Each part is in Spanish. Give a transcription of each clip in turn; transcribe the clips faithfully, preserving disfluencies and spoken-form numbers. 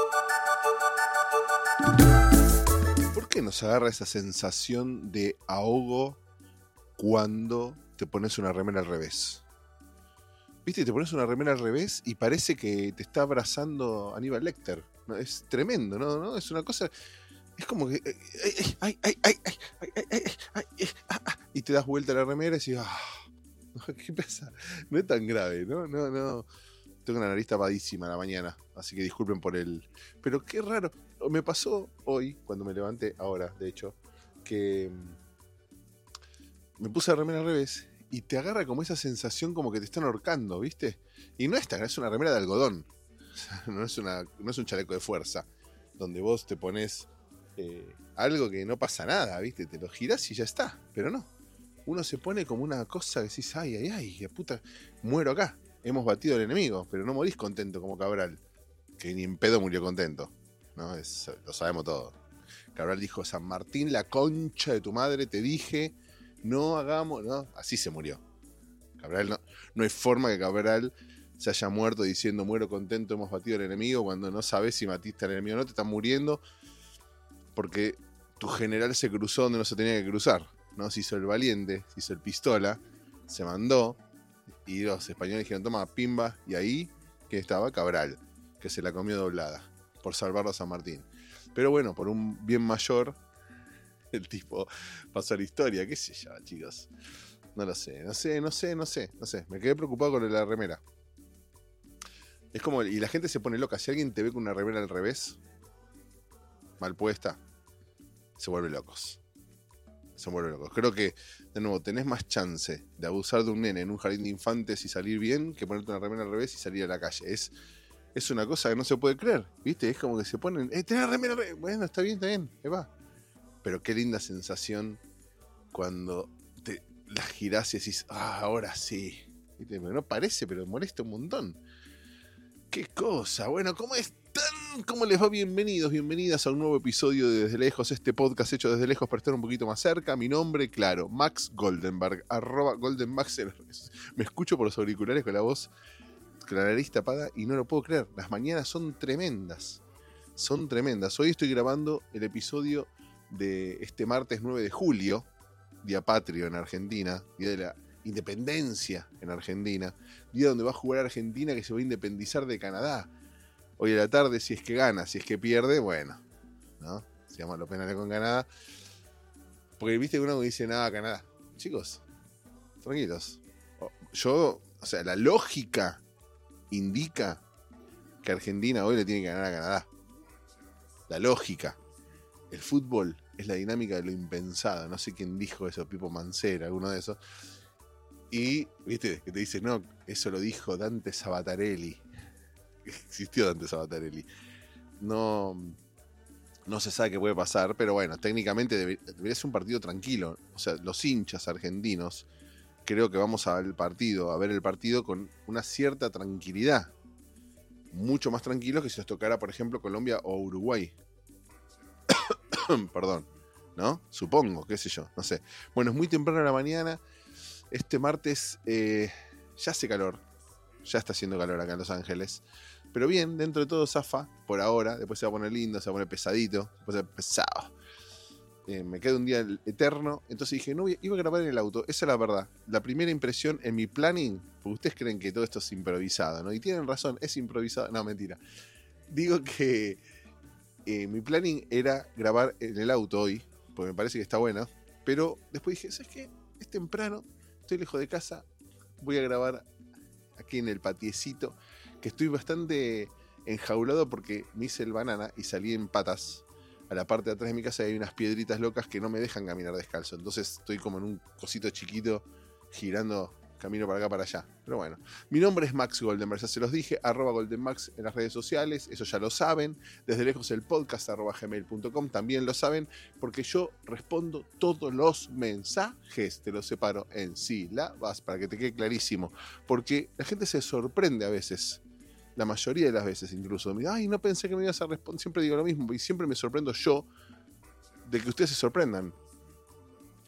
¿Por qué nos agarra esa sensación de ahogo cuando te pones una remera al revés? ¿Viste? Te pones una remera al revés y parece que te está abrazando Aníbal Lecter. ¿No? Es tremendo, ¿no? ¿no? Es una cosa... Es como que... Ay, ay, ay, ay, ay, ay, ay, ay, ay, ay, ah, ah, y te das vuelta a la remera y dices... Ah, ¿qué pasa? No es tan grave, ¿no? No, no. Tengo una nariz tapadísima a la mañana, así que disculpen por el... Pero qué raro. Me pasó hoy, cuando me levanté, ahora, de hecho, que me puse la remera al revés y te agarra como esa sensación como que te están ahorcando, ¿viste? Y no es tan, es una remera de algodón. O sea, no es, una, no es un chaleco de fuerza, donde vos te pones eh, algo que no pasa nada, ¿viste? Te lo girás y ya está, pero no. Uno se pone como una cosa que decís, ay, ay, ay, qué puta, muero acá. Hemos batido al enemigo, pero no morís contento como Cabral, que ni en pedo murió contento, ¿no? Es, lo sabemos todo. Cabral dijo, San Martín, la concha de tu madre, te dije, no hagamos, ¿no? Así se murió. Cabral, no, no hay forma que Cabral se haya muerto diciendo, muero contento, hemos batido al enemigo, cuando no sabes si matiste al enemigo o no, te están muriendo porque tu general se cruzó donde no se tenía que cruzar, ¿no? Se hizo el valiente, se hizo el pistola, se mandó, y los españoles dijeron, toma, pimba, y ahí, que estaba Cabral, que se la comió doblada, por salvarlo a San Martín. Pero bueno, por un bien mayor, el tipo pasó a la historia, qué sé yo, chicos. No lo sé, no sé, no sé, no sé, no sé. Me quedé preocupado con la remera. Es como, y la gente se pone loca, si alguien te ve con una remera al revés, mal puesta, se vuelve locos. Se vuelve locos. Creo que, de nuevo, tenés más chance de abusar de un nene en un jardín de infantes y salir bien que ponerte una remera al revés y salir a la calle. Es, es una cosa que no se puede creer, ¿viste? Es como que se ponen, eh, tenés la remera al revés. Bueno, está bien, está bien, ahí va. Pero qué linda sensación cuando te la girás y decís, ah, ahora sí. ¿Viste? No parece, pero molesta un montón. Qué cosa. Bueno, ¿cómo están? ¿Cómo les va? Bienvenidos, bienvenidas a un nuevo episodio de Desde Lejos, este podcast hecho desde lejos para estar un poquito más cerca. Mi nombre, claro, Max Goldenberg, arroba GoldenMax. Me escucho por los auriculares con la voz, con la nariz tapada y no lo puedo creer. Las mañanas son tremendas, son tremendas. Hoy estoy grabando el episodio de este martes nueve de julio, día patrio en Argentina, día de la independencia en Argentina, día donde va a jugar Argentina, que se va a independizar de Canadá. Hoy a la tarde, si es que gana, si es que pierde, bueno, ¿no? Se llama los penales con Canadá. Porque viste que uno dice, nada, Canadá. Chicos, tranquilos. Yo, o sea, la lógica indica que Argentina hoy le tiene que ganar a Canadá. La lógica. El fútbol es la dinámica de lo impensado. No sé quién dijo eso, Pipo Mancera, alguno de esos. Y, viste, que te dice, no, eso lo dijo Dante Sabatarelli. Existió Dante Sabatarelli. No, no se sabe qué puede pasar, pero bueno, técnicamente debe, debería ser un partido tranquilo. O sea, los hinchas argentinos, creo que vamos a ver el partido, a ver el partido con una cierta tranquilidad. Mucho más tranquilo que si nos tocara, por ejemplo, Colombia o Uruguay. Perdón, ¿no? Supongo, qué sé yo, no sé. Bueno, es muy temprano en la mañana. Este martes eh, ya hace calor. Ya está haciendo calor acá en Los Ángeles. Pero bien, dentro de todo zafa, por ahora. Después se va a poner lindo, se va a poner pesadito. Después se va a poner pesado. Eh, me queda un día eterno. Entonces dije, no, iba a grabar en el auto. Esa es la verdad. La primera impresión en mi planning, porque ustedes creen que todo esto es improvisado, ¿no? Y tienen razón, es improvisado. No, mentira. Digo que eh, mi planning era grabar en el auto hoy, porque me parece que está bueno. Pero después dije, ¿sabes qué? Es temprano, estoy lejos de casa, voy a grabar aquí en el patiecito, que estoy bastante enjaulado porque me hice el banana y salí en patas a la parte de atrás de mi casa y hay unas piedritas locas que no me dejan caminar descalzo. Entonces estoy como en un cosito chiquito girando camino para acá, para allá. Pero bueno, mi nombre es Max Goldenberg, ya se los dije, arroba GoldenMax en las redes sociales, eso ya lo saben. Desde lejos el podcast, arroba gmail punto com, también lo saben, porque yo respondo todos los mensajes, te los separo en sílabas, para que te quede clarísimo. Porque la gente se sorprende a veces, la mayoría de las veces incluso, me dice, ay, no pensé que me ibas a responder, siempre digo lo mismo, y siempre me sorprendo yo de que ustedes se sorprendan.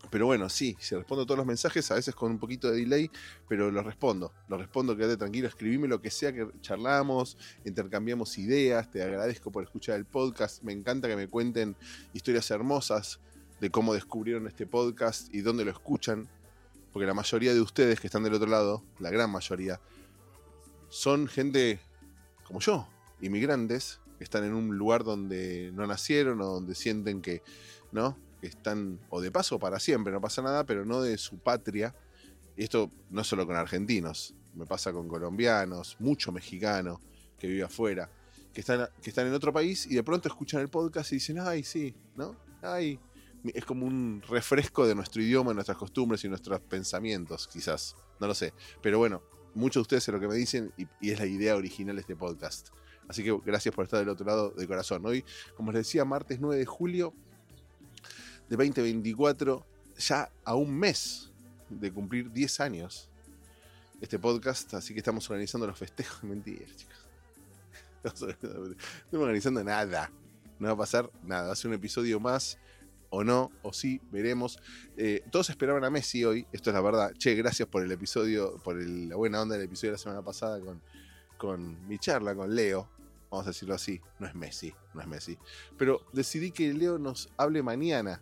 Pero bueno, sí, si respondo todos los mensajes, a veces con un poquito de delay, pero los respondo. Los respondo, quédate tranquilo, escribime lo que sea que charlamos, intercambiamos ideas, te agradezco por escuchar el podcast. Me encanta que me cuenten historias hermosas de cómo descubrieron este podcast y dónde lo escuchan. Porque la mayoría de ustedes que están del otro lado, la gran mayoría, son gente como yo, inmigrantes, que están en un lugar donde no nacieron o donde sienten que, ¿no?, que están, o de paso para siempre, no pasa nada, pero no de su patria. Y esto no es solo con argentinos, me pasa con colombianos, mucho mexicano que vive afuera, que están, que están en otro país y de pronto escuchan el podcast y dicen, ay, sí, ¿no? Ay, es como un refresco de nuestro idioma, nuestras costumbres y nuestros pensamientos, quizás, no lo sé. Pero bueno, muchos de ustedes es lo que me dicen y, y es la idea original de este podcast. Así que gracias por estar del otro lado de corazón. Hoy, como les decía, martes nueve de julio de veinte veinticuatro, ya a un mes de cumplir diez años este podcast, así que estamos organizando los festejos. Mentira, chicos. No estamos organizando nada. No va a pasar nada. Va a ser un episodio más, o no, o sí, veremos. Eh, todos esperaban a Messi hoy, esto es la verdad. Che, gracias por el episodio, por el, la buena onda del episodio de la semana pasada con, con mi charla con Leo. Vamos a decirlo así, no es Messi, no es Messi. Pero decidí que Leo nos hable mañana,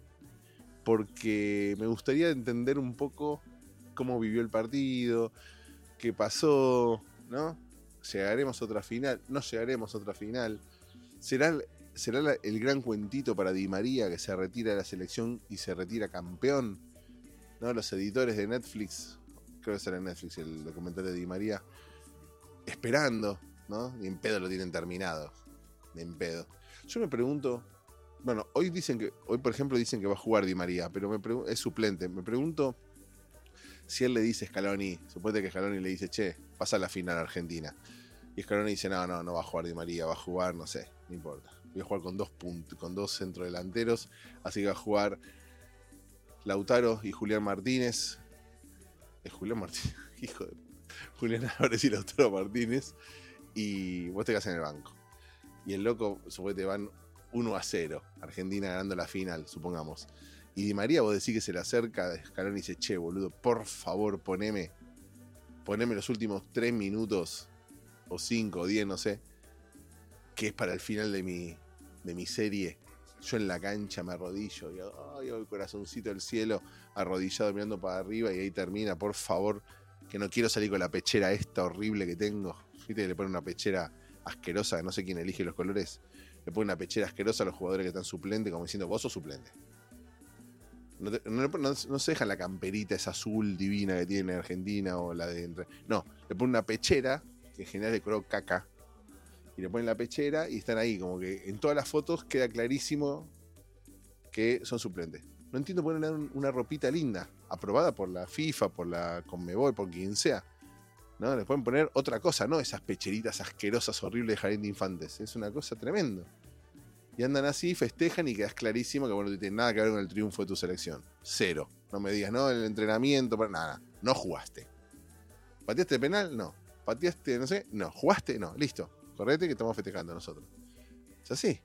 porque me gustaría entender un poco cómo vivió el partido, qué pasó, ¿no? ¿Llegaremos a otra final? ¿No llegaremos a otra final? ¿Será, será la, el gran cuentito para Di María que se retira de la selección y se retira campeón? ¿No? Los editores de Netflix, creo que será en Netflix el documental de Di María, esperando, ¿no? Ni en pedo lo tienen terminado. Ni en pedo. Yo me pregunto... Bueno, hoy dicen que, hoy por ejemplo dicen que va a jugar Di María, pero me pregun- es suplente. Me pregunto si él le dice a Scaloni, suponete que Scaloni le dice, che, pasa a la final Argentina. Y Scaloni dice, no, no, no va a jugar Di María, va a jugar, no sé, no importa. Voy a jugar con dos puntos, con dos centrodelanteros, así que va a jugar Lautaro y Julián Martínez. Es Julián Martínez, hijo de... Julián Álvarez y Lautaro Martínez. Y vos te quedás en el banco. Y el loco, suponete, van uno a cero, Argentina ganando la final, supongamos. Y Di María, vos decís que se le acerca a Scaloni y dice, che, boludo, por favor, poneme, poneme los últimos tres minutos, o cinco, o diez, no sé, que es para el final de mi, de mi serie. Yo en la cancha me arrodillo, y ay, el corazoncito del cielo, arrodillado mirando para arriba, y ahí termina, por favor, que no quiero salir con la pechera esta horrible que tengo. Viste que le ponen una pechera asquerosa, no sé quién elige los colores. Le ponen una pechera asquerosa a los jugadores que están suplentes, como diciendo, vos sos suplente. No, te, no, no, no se dejan la camperita esa azul divina que tiene en Argentina o la de... No, le ponen una pechera, que en general es de color caca, y le ponen la pechera y están ahí, como que en todas las fotos queda clarísimo que son suplentes. No entiendo por qué no le dan una ropita linda, aprobada por la FIFA, por la Conmebol, por quien sea. ¿No? Les pueden poner otra cosa, no esas pecheritas asquerosas, horribles de jardín de infantes. Es una cosa tremenda. Y andan así, festejan y quedas clarísimo que bueno, no tiene nada que ver con el triunfo de tu selección. Cero. No me digas, no, el entrenamiento, para nada. No jugaste. ¿Pateaste penal? No. ¿Pateaste, no sé? No. ¿Jugaste? No. Listo. Correte que estamos festejando nosotros. Es así.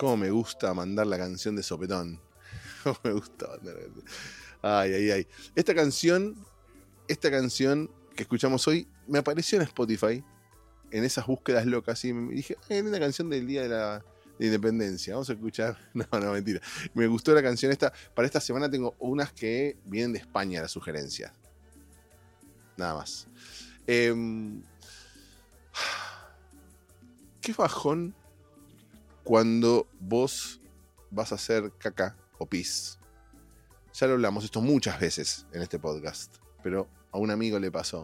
Cómo me gusta mandar la canción de sopetón. Cómo me gusta mandar la canción. Ay, ay, ay. Esta canción, esta canción que escuchamos hoy, me apareció en Spotify, en esas búsquedas locas, y me dije, hay una canción del Día de la de Independencia, vamos a escuchar. No, no, mentira. Me gustó la canción esta. Para esta semana tengo unas que vienen de España, las sugerencias. Nada más. Eh, ¿Qué bajón cuando vos vas a hacer caca o pis? Ya lo hablamos esto muchas veces en este podcast, pero a un amigo le pasó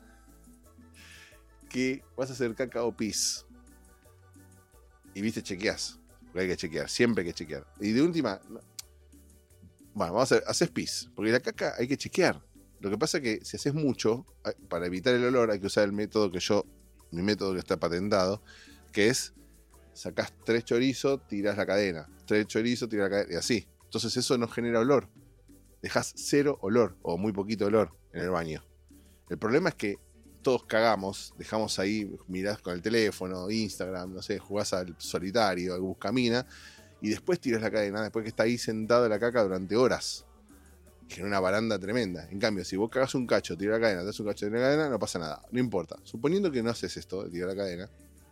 que vas a hacer caca o pis y viste, chequeás, porque hay que chequear, siempre hay que chequear. Y de última, no. Bueno, vamos a hacer, haces pis, porque la caca hay que chequear. Lo que pasa es que si haces mucho, para evitar el olor hay que usar el método que yo, mi método que está patentado, que es, sacás tres chorizos, tirás la cadena, tres chorizos, tirás la cadena, y así. Entonces eso no genera olor. Dejás cero olor, o muy poquito olor, en el baño. El problema es que todos cagamos, dejamos ahí, mirás con el teléfono, Instagram, no sé, jugás al solitario, al buscamina, y después tirás la cadena, después que está ahí sentado la caca durante horas. Genera una baranda tremenda. En cambio, si vos cagás un cacho, tirás la cadena, te das un cacho, tirás la cadena, no pasa nada, no importa. Suponiendo que no haces esto, de tirar la cadena,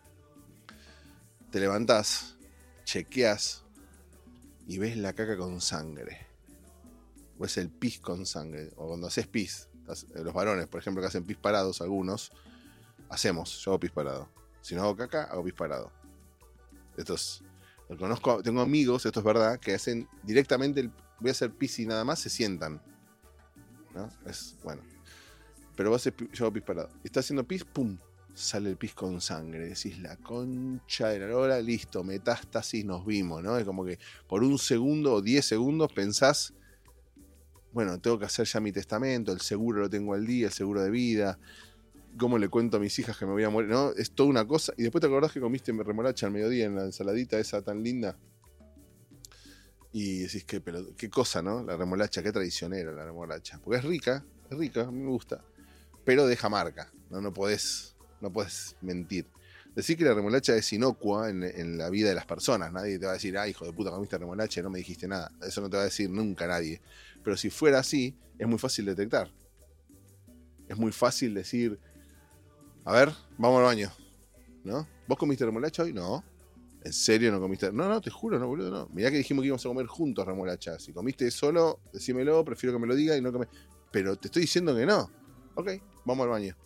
te levantás, chequeás y ves la caca con sangre. O es el pis con sangre. O cuando haces pis, los varones, por ejemplo, que hacen pis parados, algunos, hacemos, yo hago pis parado. Si no hago caca, hago pis parado. Esto es, lo conozco, tengo amigos, esto es verdad, que hacen directamente el, voy a hacer pis y nada más, se sientan. ¿No? Es, bueno. Pero vos haces, yo hago pis parado. Está haciendo pis, pum, sale el pis con sangre. Decís, la concha de la lora, listo, metástasis, nos vimos, ¿no? Es como que por un segundo o diez segundos pensás, bueno, tengo que hacer ya mi testamento, el seguro lo tengo al día, el seguro de vida, cómo le cuento a mis hijas que me voy a morir, ¿no? Es toda una cosa. Y después te acordás que comiste remolacha al mediodía en la ensaladita esa tan linda. Y decís, qué, pero, qué cosa, ¿no? La remolacha, qué traicionera la remolacha. Porque es rica, es rica, a mí me gusta. Pero deja marca, ¿no? No podés, no podés mentir. Decir que la remolacha es inocua en, en la vida de las personas. Nadie te va a decir, ah, hijo de puta, comiste remolacha y no me dijiste nada. Eso no te va a decir nunca nadie. Pero si fuera así, es muy fácil detectar. Es muy fácil decir, a ver, vamos al baño, ¿no? ¿Vos comiste remolacha hoy? No. ¿En serio no comiste? No, no, te juro, no, boludo, no. Mirá que dijimos que íbamos a comer juntos remolacha. Si comiste solo, decímelo, prefiero que me lo diga y no que me... Pero te estoy diciendo que no. Ok, vamos al baño.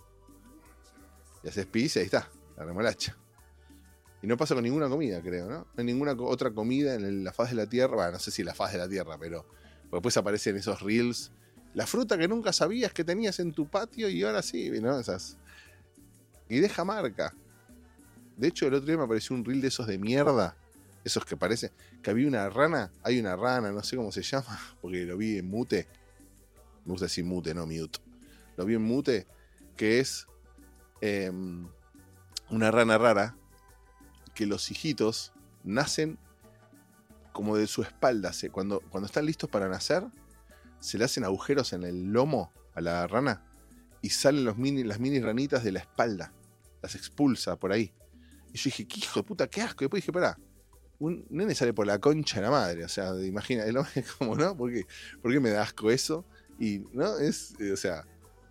Y haces pis y ahí está, la remolacha. Y no pasa con ninguna comida, creo, ¿no? No hay ninguna otra comida en la faz de la tierra. Bueno, no sé si la faz de la tierra, pero después aparecen esos reels. La fruta que nunca sabías que tenías en tu patio y ahora sí, ¿no? Esas. Y deja marca. De hecho, el otro día me apareció un reel de esos de mierda. Esos que parece que había una rana. Hay una rana, no sé cómo se llama, porque lo vi en mute. Me gusta decir mute, no mute. Lo vi en mute, que es eh, una rana rara, que los hijitos nacen como de su espalda. Se, cuando, cuando están listos para nacer, se le hacen agujeros en el lomo a la rana y salen los mini, las mini ranitas de la espalda. Las expulsa por ahí. Y yo dije, qué hijo de puta, qué asco. Y después dije, pará, un nene sale por la concha de la madre. O sea, imagina, el hombre como, ¿no? ¿Por qué, ¿Por qué me da asco eso? Y, ¿no? Es, o sea,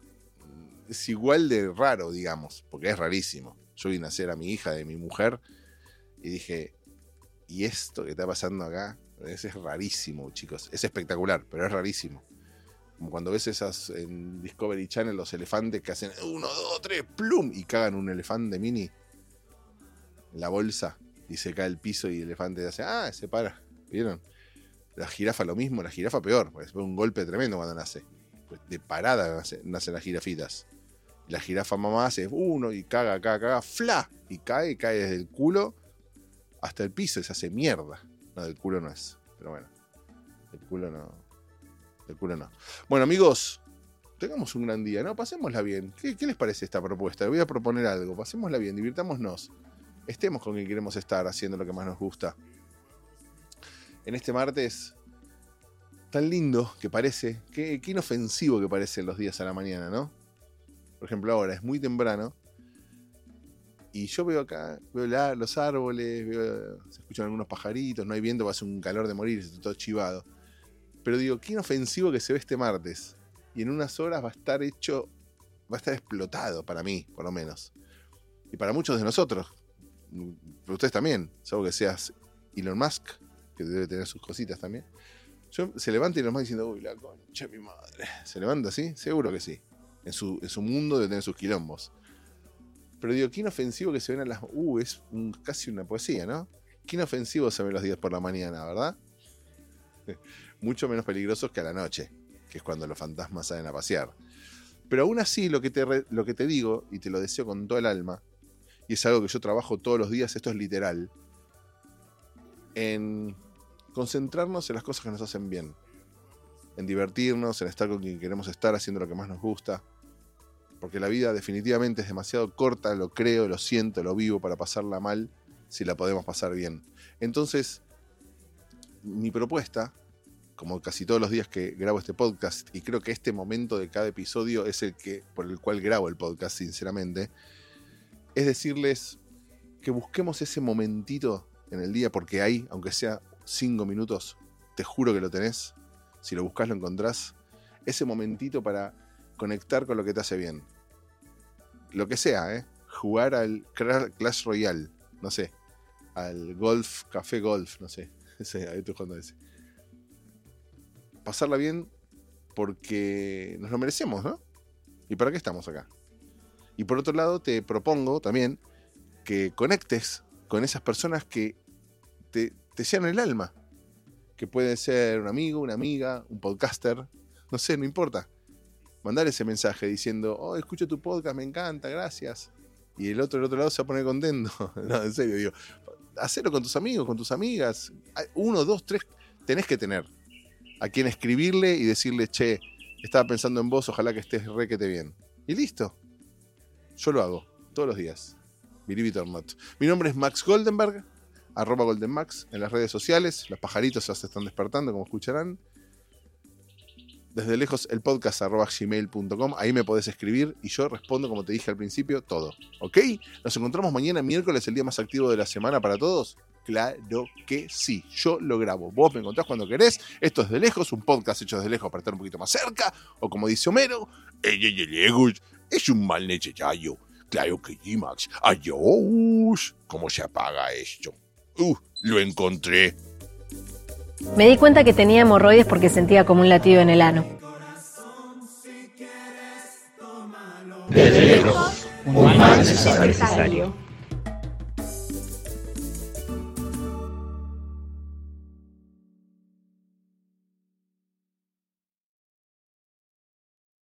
es igual de raro, digamos, porque es rarísimo. Yo vi nacer a mi hija de mi mujer y dije, ¿y esto que está pasando acá? Es, es rarísimo, chicos. Es espectacular, pero es rarísimo. Como cuando ves esas en Discovery Channel, los elefantes que hacen uno, dos, tres, plum, y cagan un elefante mini en la bolsa y se cae el piso y el elefante hace, ah, se para. ¿Vieron? La jirafa lo mismo, la jirafa peor, porque es un golpe tremendo cuando nace. Pues de parada nace, nacen las jirafitas. La jirafa mamá hace uno y caga, caga, caga, fla, y cae, cae desde el culo hasta el piso y se hace mierda. No, del culo no es, pero bueno, el culo no. El culo no. Bueno, amigos, tengamos un gran día, ¿no? Pasémosla bien. ¿Qué, qué les parece esta propuesta? Les voy a proponer algo. Pasémosla bien, divirtámonos. Estemos con quien queremos estar, haciendo lo que más nos gusta. En este martes tan lindo que parece, qué, qué inofensivo que parecen los días a la mañana, ¿no? Por ejemplo, ahora es muy temprano Y yo veo acá, veo la, los árboles, veo, se escuchan algunos pajaritos, no hay viento, va a ser un calor de morir, está todo chivado. Pero digo, qué inofensivo que se ve este martes. Y en unas horas va a estar hecho, va a estar explotado para mí, por lo menos. Y para muchos de nosotros. Pero ustedes también, salvo que seas Elon Musk, que debe tener sus cositas también. Yo, se levanta Elon Musk diciendo, uy, la concha de mi madre. ¿Se levanta así? Seguro que sí. En su, en su mundo debe tener sus quilombos. Pero digo, qué inofensivo que se ven a las... Uh, es un, casi una poesía, ¿no? Qué inofensivo se ven los días por la mañana, ¿verdad? Mucho menos peligrosos que a la noche, que es cuando los fantasmas salen a pasear. Pero aún así, lo que, te re, lo que te digo, y te lo deseo con todo el alma, y es algo que yo trabajo todos los días, esto es literal, en concentrarnos en las cosas que nos hacen bien. En divertirnos, en estar con quien queremos estar, haciendo lo que más nos gusta. Porque la vida definitivamente es demasiado corta, lo creo, lo siento, lo vivo para pasarla mal, si la podemos pasar bien. Entonces, mi propuesta, como casi todos los días que grabo este podcast, y creo que este momento de cada episodio es el que por el cual grabo el podcast, sinceramente, es decirles que busquemos ese momentito en el día, porque ahí, aunque sea cinco minutos, te juro que lo tenés, si lo buscás lo encontrás, ese momentito para conectar con lo que te hace bien. Lo que sea, ¿eh? Jugar al Clash Royale, no sé, al Golf, Café Golf, no sé, ese, ahí estoy jugando ese. Pasarla bien porque nos lo merecemos, ¿no? ¿Y para qué estamos acá? Y por otro lado, te propongo también que conectes con esas personas que te, te llenan el alma. Que puede ser un amigo, una amiga, un podcaster, no sé, no importa. Mandar ese mensaje diciendo, oh, escucho tu podcast, me encanta, gracias. Y el otro del otro lado se va a poner contento. No, en serio, digo, hacelo con tus amigos, con tus amigas. Uno, dos, tres, tenés que tener a quien escribirle y decirle, che, estaba pensando en vos, ojalá que estés requete bien. Y listo. Yo lo hago, todos los días. Believe it or not. Mi nombre es Max Goldenberg, arroba GoldenMax en las redes sociales. Los pajaritos ya se están despertando, como escucharán. Desde lejos el podcast arroba gmail punto com, ahí me podés escribir y yo respondo, como te dije al principio, todo. ¿Ok? Nos encontramos mañana miércoles, el día más activo de la semana para todos. Claro que sí, yo lo grabo. Vos me encontrás cuando querés. Esto es De Lejos, un podcast hecho desde lejos para estar un poquito más cerca. O como dice Homero, ella de lejos es un mal necesario. Claro que sí, Max. Adiós. ¿Cómo se apaga esto? Uh, lo encontré. Me di cuenta que tenía hemorroides porque sentía como un latido en el ano. Desde lejos, un mal necesario.